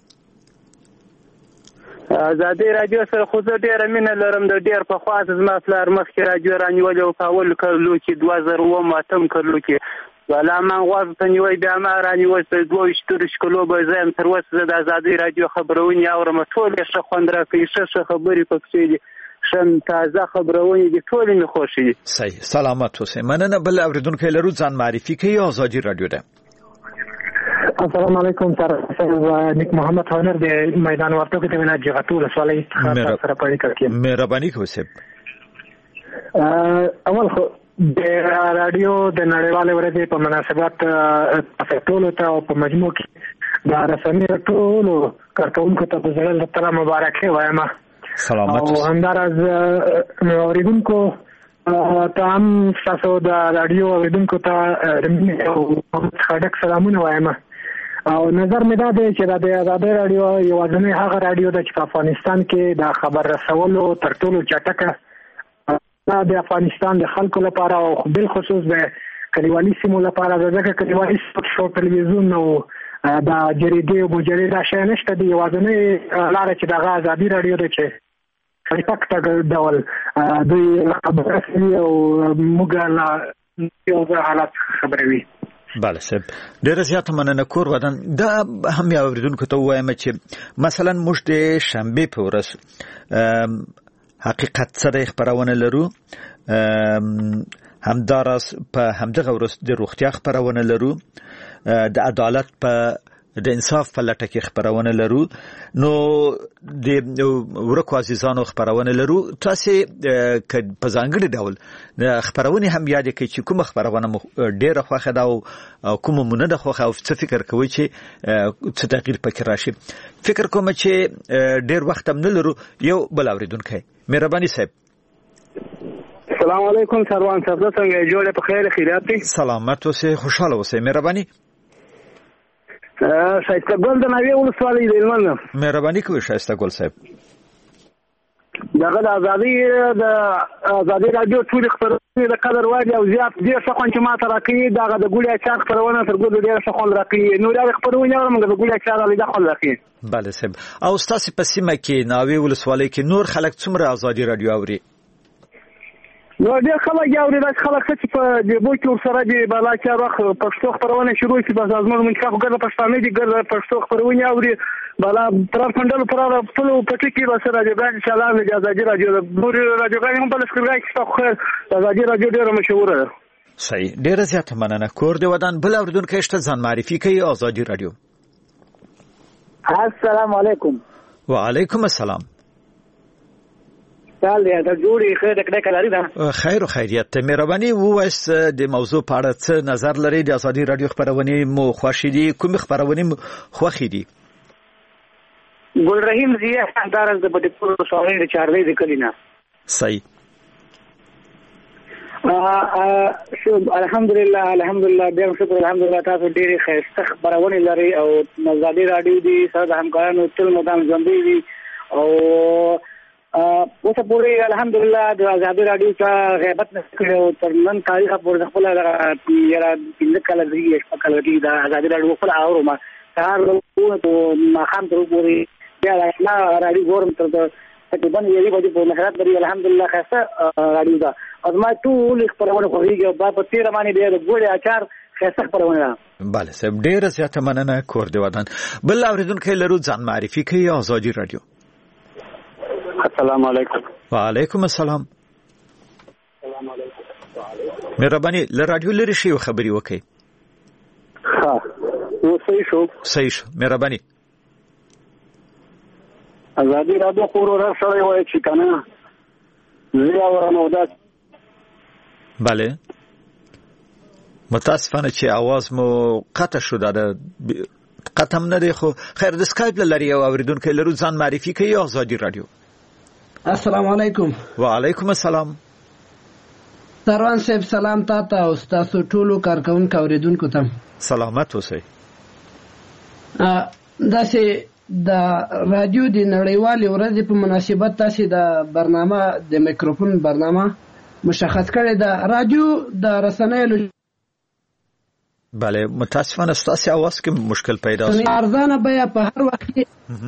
ازادي رادیو سره خو زه ډېر مینه لرم. د ډېر په خواص زما پلار مخکې رادیو رانیول او په اول کلو کې دوه زره اووه اتم کلو کې ولا ما غواړم ته نیوي بیا ما رانیول په دوه ویشت کلو به زم تر اوسه د ازادي رادیو خبرونه اورم. ټول ښه خوند راکوي ښه خبرې پکې دي شم تازه خبرونه دي ټول می خوشي دي. صحیح سلامت اوسئ مننه. بل اوریدونکو لرو ځان معرفي کوي ازادي رادیو ده. السلام علیکم سر نیک محمد هنر د میدان ورتو کې د وینا جغتو ولسوالۍ سره پړی کړم. مهرباني کوئ صاحب. اول خو د رادیو د نړیوالې ورځې په مناسبت ټولو ته او په مجموع کې د رسنۍ ټولو کارکونکو ته په ځل سره مبارکي وایم. سلامت او همدارز اوریدونکو ته هم تاسو د رادیو اوریدونکو ته خډک سلامونه وایم. او نظر مې دا دی چې د ازادي رادیو یوازینی هغه رادیو ده چې په افغانستان کې د خبر رسولو تر ټولو چټکه د افغانستان د خلکو لپاره او بل خصوص د کلیوالي سیمو لپاره ځکه کلیوالي شو تلویزیون او د جریدې او مجلې دا شی نشته. دی یوازینی لاره چې د ازادي رادیو ده چې فقط ډول دوی خبر رسوي او موږ لا یو حالت خبروي. بله صاحب ډېر زیات مننه. کور ودان دا هم یو اوریدونکو ته وایم چې مثلا موږ د شنبه په ورځ حقیقت سره خبرونه لرو همدارس په همدغه ورځ د روغتیا خبرونه لرو د عدالت په د انصاف په لټه کې خبرونه لرو نو د ورکو عزیزانو خبرونه لرو. تاسو په ځانګړي ډول خبرونه هم یاد کړئ چې کوم خبرونه ډېره خوښه ده او کوم مونږ نه خوښه او څه فکر کوئ چې څه تغییر پکې راشي. فکر کوم چې ډېر وخت هم نه لرو. یو بل اوریدونکو مهرباني صاحب. السلام علیکم سروان صاحب، څنګه جوړه په خیر خیرات دي؟ سلامت اوسئ، خوشاله اوسئ، مهرباني. شایسته ګل د نوې ولسوالۍ دی لمن. مهرباني کوئ شایسته ګل صاحب. دغه د ازادي د ازادي رادیو ټول خبرونه د قدر واجب او زیات ډیر څه خوان چې ما ته راکړي دغه د ګولیا چا خبرونه تر ګول ډیر څه خوان راکړي نو دا خبرونه موږ د ګولیا چا د دخل راکړي. بله صاحب، او تاسو په سیمه کې ناوې ولسوالۍ کې نور خلک څومره ازادي رادیو اوري؟ نو ډیر خلک یاوري د خلک چې په جيبو کې ورسره دي بالا چې راخ پښتو خبرونه شروع شي بس ازمن منځه ګر پښتانه دي ګر پښتو خبرونه اوري بالا تر فندل پر خپل پټی کې بسره دي ګان ان شاء الله د ازادي رادیو د نور رادیو غاړي هم بل سکرای کې خو ازادي رادیو ډیره مشهوره ده. صحیح، ډیره زیاته مننه. کور دی ودان بل اوردونکو شته ځان معرفي کوي ازادي رادیو. السلام علیکم. وعلیکم السلام. سال دی دا جوړی خیر کړه کلاري دا خیر او خیریت ته مهرباني ووایس د موضوع په اړه څه نظر لري؟ د ازادي رادیو خبرونه مو خوښ دي؟ کوم خبرونه خوښ دي؟ ګل رحیم زیه اندارز د بده پور سوالې د چارلې د کلینا. صحیح. ا شو الحمدلله الحمدلله بیا شکر الحمدلله تاسو ډېری خیر خبرونه لري او ازادي رادیو دي سره د همکارانو تل مدام ژوندۍ دي او اوس پورې الحمدلله د ازادي رادیو څخه غیبت نه کړو تر نن تاریخ پورې خپل یاره د کله دی شپکل دی د ازادي رادیو خپل اورو ما کار ورو ما خام تر پورې بیا لا رادیو ګورم تر تقریبا یوه بجې په مهرات لري الحمدلله خاصه رادیو دا او ما ټول خبرونه خوږي او په تیر باندې د ګوړې اچار خاصه خبرونه. بله صاحب ډیره زیاته مننه. کور دی ودان بل اوریدونکو لرو ځان معرفي کوي ازادي رادیو. السلام علیکم. وعلیکم السلام. مهرباني له رادیو لري شی خبري وکي. ها نو صحیح شو صحیح شو مهرباني. ازادي رادیو خورو را سره وای چې کنه زیا ورنه ودا. بله متاسفانه چې आवाज مو قطع شو دا قطع نه دی خو خیر د سکایپ لري او اوریدونکو لرو ځان معرفي کوي ازادي رادیو. السلام علیکم. وعلیکم السلام. سروان صاحب سلام تاسو او تاسو ټولو کارکونکو اوریدونکو ته سلامت اوسئ. ا داسې د رادیو د نړیوالې ورځې په مناسبت تاسو د برنامه د میکروفون برنامه مشخص کړی د رادیو د رسنیو. بله متاسفانه ستاسو आवाज کې مشکل پیدا شو. ارزانه بیا په هر وخت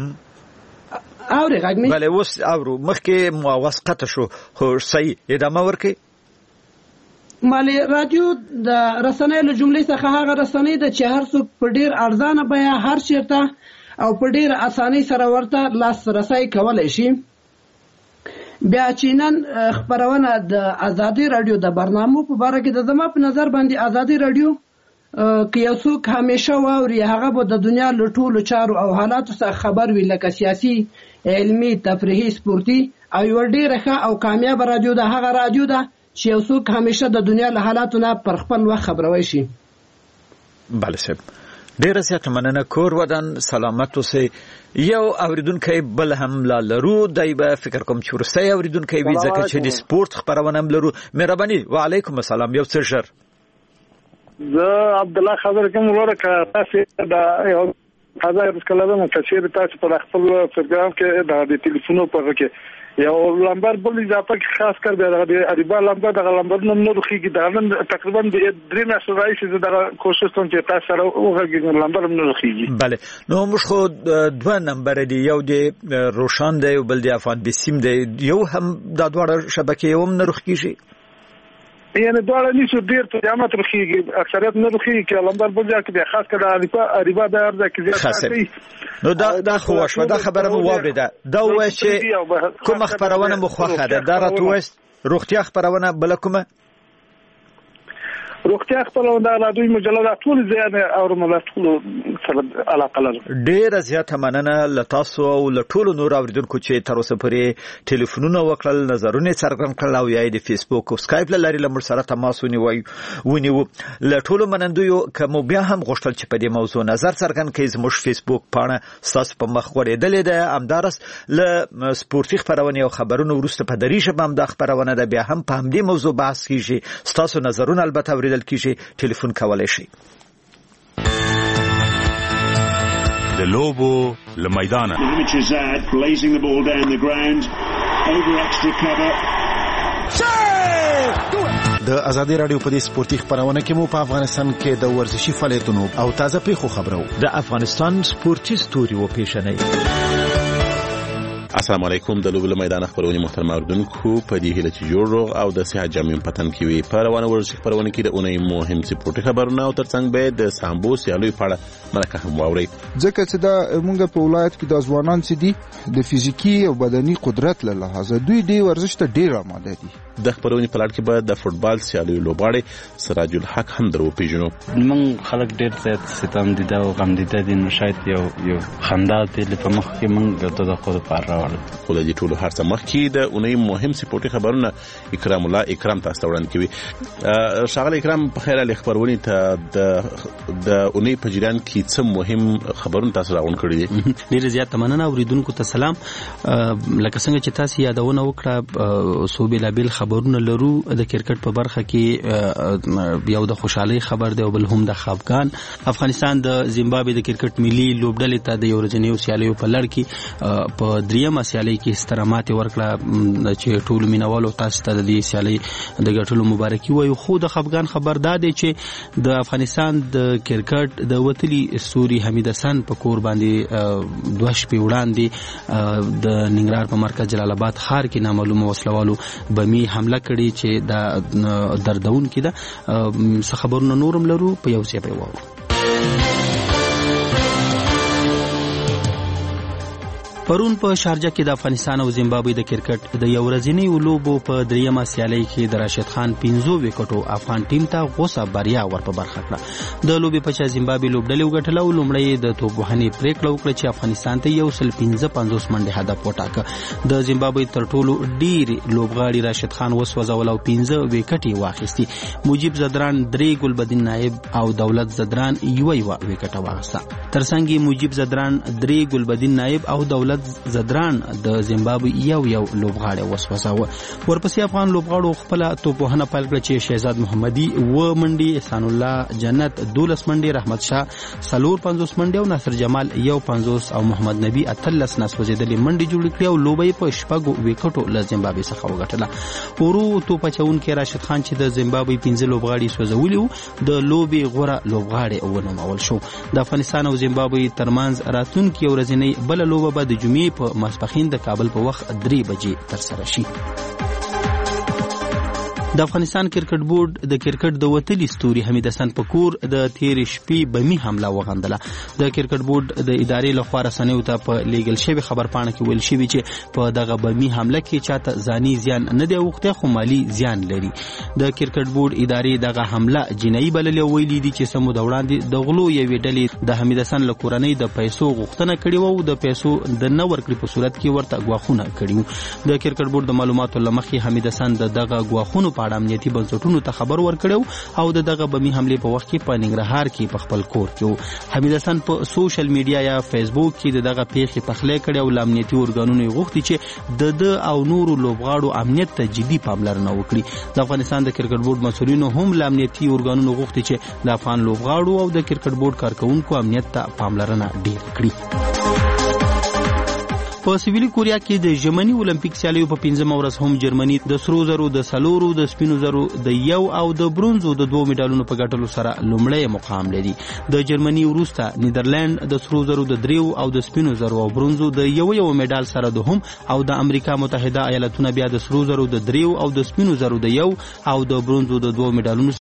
اوري غږ نه. بله اوس اورو مخکې مو आवाज قطع شو خو صحیح ادامه ورکړئ. مالي رادیو د رسنیو له جملې څخه هغه رسنۍ ده چې هر څوک په ډیر ارزانه بیا هر چیرته او په ډیر اسانۍ سره ورته لاسرسي کولای شي. بیا چې نن خبرونه د ازادي رادیو د برنامو په اړه کې د زما په نظر باندې ازادي رادیو که یو څوک همیشه واوري هغه به د دنیا له ټولو چارو او حالاتو څخه خبر وي لکه سیاسي علمي تفریحي سپورتي او یو ډیره ښه او کامیاب رادیو ده. هغه رادیو ده چې یو څوک همیشه د دنیا له حالاتو نه پر خپل وخت خبروي شي. بله صاحب ډیره زیاته مننه. کور ودان سلامت اوسئ. یو اوریدونکی بل هم لا لرو دای به فکر کوم چې ورسته اوریدونکی وي ځکه چې د سپورت خبرونه هم لرو. مهرباني. وعلیکم السلام. یو څه ژر زه عبد الله خبر کوم ورکه تاسو د یو تازه رسکلادم چې تاسو په خپل پروګرام کې د ټلیفون په کې یو لمبر بل اضافه خاص کر د اریبا لمبر د لمبر نوم نو خيږي دا تقریبا د درې میاشتې راځي د کوشش کوم چې تاسو سره وګورئ لمبر نو خيږي. بله نو موږ خو دوه نمبر دي یو د روشان دی او بل د افغان بسیم دی یو هم د دوه شبکې هم نه رخیږي یعنی دوړه نشو ډیر ته جامه ترخیږي اکثریت نه رخیږي چې لمبر بل ځکه به خاص کړه اریبا اریبا د ارزه کې زیات کوي. نو دا دا خو شو دا خبره مو واوریده دا وای چې کوم خبرونه مو خوخه ده دا راته وست روغتیا خبرونه بل کومه روغتیا خپل د رادیو مجله ټول ځای او مله ټول سره علاقه لري. ډېر زیاته مننه لتاسو او لټول نور اوریدونکو چې تر اوسه پورې ټلیفونونه وکړل، نظرونه څرګند کړل او یا د فیسبوک او سکایپ لاري لمر سره تماس ونیوي ونیو. لټول منندوی کوم بیا هم غوښتل چې په دې موضوع نظر څرګند کړي. زموږ فیسبوک پاڼه تاسو په مخ ورېدلې ده، امدارس له سپورتي خبرونه او خبرونه ورسته په دریشه باندې د خبرونه ده، بیا هم په همدې موضوع بحث کیږي. تاسو نظرونه البته اوریدل کیږي، ټلیفون کولای شي. د لوبو له میدانه د ازادي رادیو په دې سپورتي خبرونه کې مو په افغانستان کې د ورزشي فعالیتونو او تازه پیښو خبرو د افغانستان سپورتي ستوري و پیښنې. السلام علیکم. د لوبو له میدانه خبرونه محترم اوریدونکو په دې هیله چې جوړ او د صحت جامع پتن کې وي په روانه ورزشي خبرونه کې د اونۍ مهم سپورتي خبرونه او ترڅنګ به د سامبو سیالوي په اړه مرکه هم واوري. ځکه چې دا موږ په ولایت کې د ځوانان چې دي د فزیکی او بدني قدرت له لحاظه دوی د ورزش ته ډیر آماده دي. د خبرونې په لړ کې به د فوتبال سیالوي لوبغاړي سراج الحق هم درو پیژنو. موږ خلک ډیر زیات ستم دي دا او غم دي د نو شاید یو یو خندا ته په مخ کې موږ د خپل پر راوړل. خو د ټولو هرڅه مخ کې د اونۍ مهم سپورتي خبرونه اکرام الله اکرام تاسو ته وړاندې کوي. شاغله اکرام په خیره ل خبرونې ته د د اونۍ په جریان کې څه مهم خبرونه تاسو راغون کړی دي؟ ډیر زیات مننه اوریدونکو ته سلام. لکه څنګه چې تاسو یادونه وکړه صوبې لابل خبرونه لرو د کرکټ په برخه کې یو د خوشحالي خبر دی او بل هم د خفګان. افغانستان د زیمبابوې د کرکټ ملي لوبډلې ته د یورجنیو سیالیو په لړ کې په دریمه سیالي کې سترامات ورکړه چې ټول مینوالو تاسو ته د دې سیالي د ګټلو مبارکي وایو. خو د خفګان خبر دا دی چې د افغانستان د کرکټ د وتلي سوري حمید حسن په کور باندې دوه شپې وړاندې د ننګرهار په مرکز جلال آباد ښار کې نامعلومه وسلوالو بمی حمله کړې چې دا دردون کې ده. څه خبرونه نورم لرو په یو ځای په واورو. پرون په شارجه کې د افغانستان او زیمبابوې د کرکټ د یو ورځنۍ لوبو په دریمه سیالي کې د راشد خان پنځو وکټو افغان ټیم ته غوسه بریا ور په برخه کړه. د لوبې په چا زیمبابوې لوبډلې وګټله او لومړی د توپ وهنې پریکړه وکړه چې افغانستان ته یو سل پنځه پنځوس منډې هدف وټاکه. د زیمبابوې تر ټولو ډیر لوبغاړي راشد خان وسوځول او پنځه وکټې واخیستي. مجيب زدران درې ګلبدین نائب او دولت زدران یو یو وکټه واخیسته. ترڅنګ مجيب زدران درې ګلبدین نائب او دولت زدران د زیمبابوې یو یو لوبغاړی وسوځاوه. ورپسې افغان لوبغاړو خپل توپوهنه پیل کړه چې شهزاد محمدي و منډي، احسان الله جنت دولس منډي، رحمت شاه سلور پنځوس منډي او ناصر جمال یو پنځوس او محمد نبی اتلس نسوځېدلې منډي جوړ کړې او لوبې په شپږو وکټو له زیمبابوې څخه وګټله. ورو توپ اچونکي راشد خان چې د زیمبابوې پنځه لوبغاړي سوځولي وو د لوبې غوره لوبغاړی ونومول شو. د افغانستان او زیمبابوې ترمنځ راتلونکي ورځنۍ بل لوبه به د جمعې په ماسپښین د کابل په وخت درې بجې ترسره شي. د افغانستان کرکټ بورډ د کرکټ د وتلي ستوري حمید حسن په کور د تیر شپې بمی حمله وغندله. د کرکټ بورډ د ادارې لخوا رسنیو ته په لیګل شوی خبرپاڼه کې ویل شوی چې په دغه بمی حمله کې چاته ځاني زیان نه دی اوخته خو مالی زیان لري. د کرکټ بورډ ادارې دغه حمله جنایي بللې ویلي دي چې سمو د وړاندې د غلو یوې ډلې د حمید حسن له کورنۍ د پیسو غوښتنه کړې وو او د پیسو د نه ورکړې په صورت کې ورته غواخونه کړي وو. د کرکټ بورډ د معلوماتو لمخې حمید حسن د دغه غواخونو په اړه امنیتي بنسټونو ته خبر ورکړو او د دغه بمی حمله په وخت کې په ننګرهار کې په خپل کور کې حمید حسن په سوشل میډیا یا فیسبوک کې دغه پیښې پخلی کړي او امنیتي ارګانونو غوښتي چې د د او نورو لوبغاړو امنیت ته جدي پاملرنه وکړي. د افغانستان د کرکټ بورډ مسؤلینو هم امنیتي ارګانونو غوښتي چې د افغان لوبغاړو او د کرکټ بورډ کارکونکو امنیت ته پاملرنه ډیر کړي. په سویلي کوریا کې د ژمني اولمپیک سیالیو په پنځمه ورځ هم جرمني د سرو زرو د سلورو د سپینو زرو د یو او د برونزو د دوه میډالونو په ګټلو سره لومړی مقام لري. د جرمني وروسته نیدرلند د سرو زرو د دریو او د سپینو زرو او برونزو د یو یو میډال سره دوهم او د امریکا متحده ایالاتونه بیا د سرو زرو د دریو او د سپینو زرو د یو او د برونزو د دوه میډالونو